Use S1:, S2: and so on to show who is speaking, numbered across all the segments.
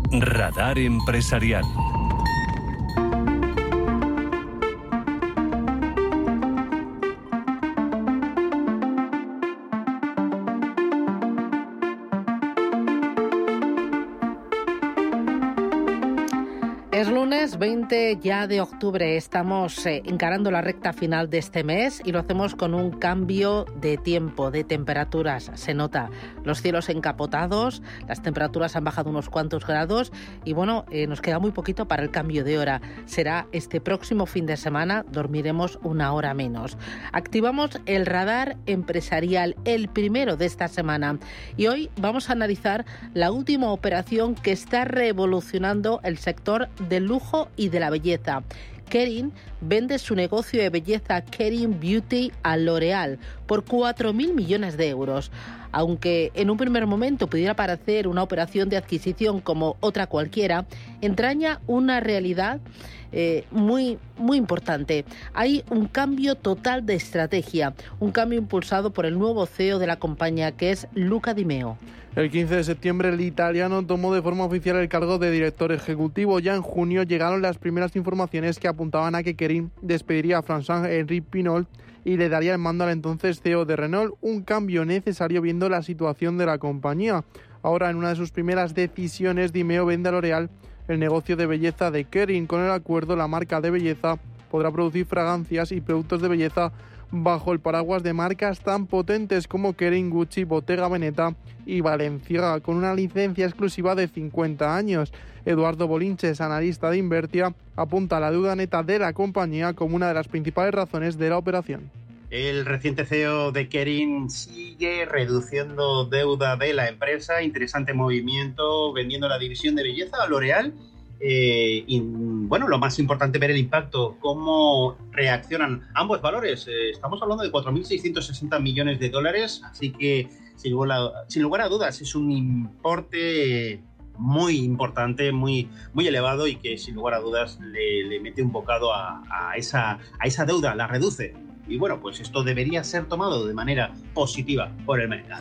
S1: Radar Empresarial.
S2: Es lunes 20 ya de octubre, estamos encarando la recta final de este mes y lo hacemos con un cambio de tiempo, de temperaturas. Se nota los cielos encapotados, las temperaturas han bajado unos cuantos grados y nos queda muy poquito para el cambio de hora. Será este próximo fin de semana, dormiremos una hora menos. Activamos el radar empresarial, el primero de esta semana, y hoy vamos a analizar la última operación que está revolucionando el sector del lujo y de la belleza. Kering vende su negocio de belleza Kering Beauty a L'Oréal por 4.000 millones de euros. Aunque en un primer momento pudiera parecer una operación de adquisición como otra cualquiera, entraña una realidad muy importante. Hay un cambio total de estrategia, un cambio impulsado por el nuevo CEO de la compañía, que es Luca Di Meo.
S3: El 15 de septiembre el italiano tomó de forma oficial el cargo de director ejecutivo. Ya en junio llegaron las primeras informaciones que apuntaban a que Kering despediría a François-Henri Pinault y le daría el mando al entonces CEO de Renault, un cambio necesario viendo la situación de la compañía. Ahora, en una de sus primeras decisiones, Di Meo vende a L'Oréal el negocio de belleza de Kering. Con el acuerdo, la marca de belleza podrá producir fragancias y productos de belleza bajo el paraguas de marcas tan potentes como Kering, Gucci, Bottega Veneta y Balenciaga, con una licencia exclusiva de 50 años. Eduardo Bolinches, analista de Invertia, apunta a la deuda neta de la compañía como una de las principales razones de la operación.
S4: El reciente CEO de Kering sigue reduciendo deuda de la empresa. Interesante movimiento, vendiendo la división de belleza a L'Oréal. Lo más importante, ver el impacto, cómo reaccionan ambos valores. Estamos hablando de 4.660 millones de dólares, así que sin lugar a dudas es un importe muy importante, muy elevado, y que sin lugar a dudas le mete un bocado a esa deuda, la reduce. Y pues esto debería ser tomado de manera positiva por el mercado.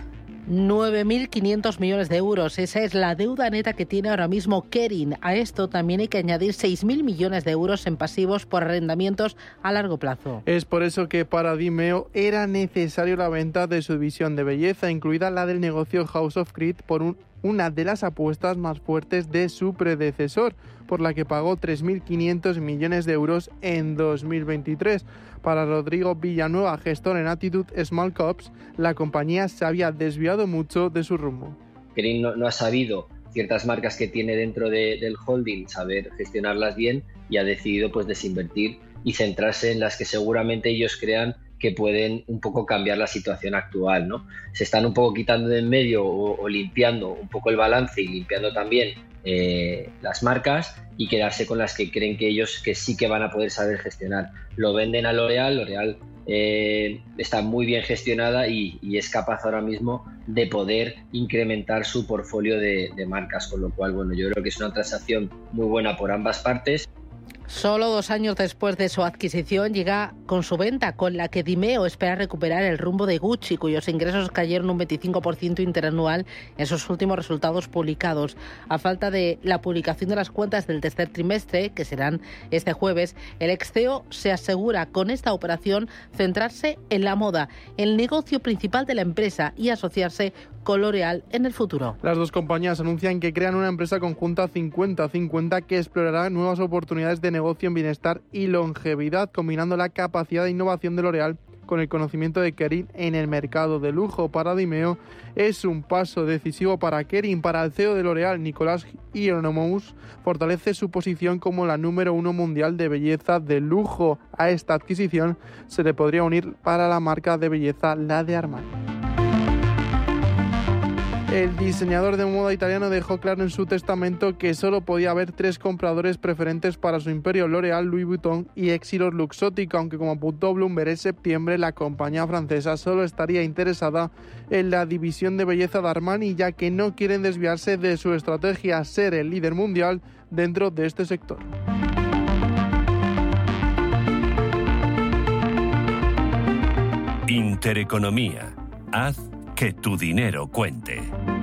S2: 9.500 millones de euros. Esa es la deuda neta que tiene ahora mismo Kering. A esto también hay que añadir 6.000 millones de euros en pasivos por arrendamientos a largo plazo.
S3: Es por eso que para Di Meo era necesario la venta de su división de belleza, incluida la del negocio House of Creed, por una de las apuestas más fuertes de su predecesor, por la que pagó 3.500 millones de euros en 2023. Para Rodrigo Villanueva, gestor en Attitude Small Caps, la compañía se había desviado mucho de su rumbo.
S5: Kering no ha sabido ciertas marcas que tiene dentro del holding, saber gestionarlas bien, y ha decidido desinvertir y centrarse en las que seguramente ellos crean que pueden un poco cambiar la situación actual, ¿no? Se están un poco quitando de en medio o limpiando un poco el balance y limpiando también las marcas, y quedarse con las que creen que ellos que sí que van a poder saber gestionar. Lo venden a L'Oréal. L'Oréal está muy bien gestionada y es capaz ahora mismo de poder incrementar su portfolio de marcas, con lo cual yo creo que es una transacción muy buena por ambas partes.
S2: Solo 2 años después de su adquisición llega con su venta, con la que Di Meo espera recuperar el rumbo de Gucci, cuyos ingresos cayeron un 25% interanual en sus últimos resultados publicados. A falta de la publicación de las cuentas del tercer trimestre, que serán este jueves, el ex CEO se asegura con esta operación centrarse en la moda, el negocio principal de la empresa, y asociarse con L'Oréal en el futuro.
S3: Las dos compañías anuncian que crean una empresa conjunta 50-50 que explorará nuevas oportunidades de negocio en bienestar y longevidad, combinando la capacidad de innovación de L'Oréal con el conocimiento de Kering en el mercado de lujo. Para Di Meo es un paso decisivo para Kering. Para el CEO de L'Oréal, Nicolas Hieronimus, fortalece su posición como la número 1 mundial de belleza de lujo. A esta adquisición se le podría unir para la marca de belleza la de Armani. El diseñador de moda italiano dejó claro en su testamento que solo podía haber 3 compradores preferentes para su imperio: L'Oréal, Louis Vuitton y Essilor Luxottica, aunque, como apuntó Bloomberg en septiembre, la compañía francesa solo estaría interesada en la división de belleza de Armani, ya que no quieren desviarse de su estrategia, ser el líder mundial dentro de este sector.
S1: Intereconomía. Haz que tu dinero cuente.